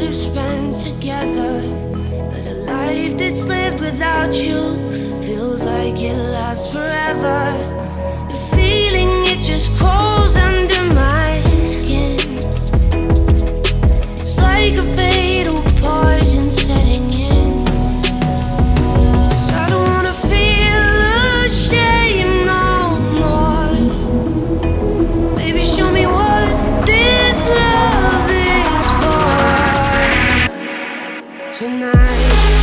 have spent together. But a life that's lived without you feels like it lasts forever. The feeling, it just crawls under my skin. It's like a fatal poison setting in. 'Cause I don't wanna feel ashamed no more. Baby, show me what this love is for tonight.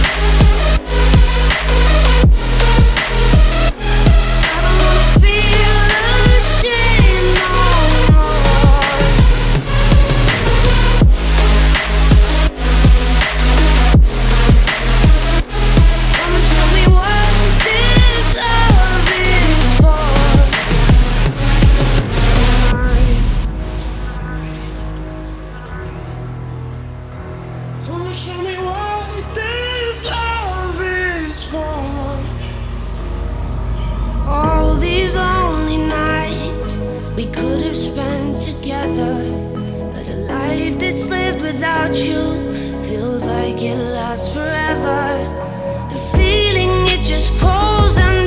Show me what this love is for. All these lonely nights we could have spent together. But a life that's lived without you feels like it lasts forever. The feeling, it just crawls under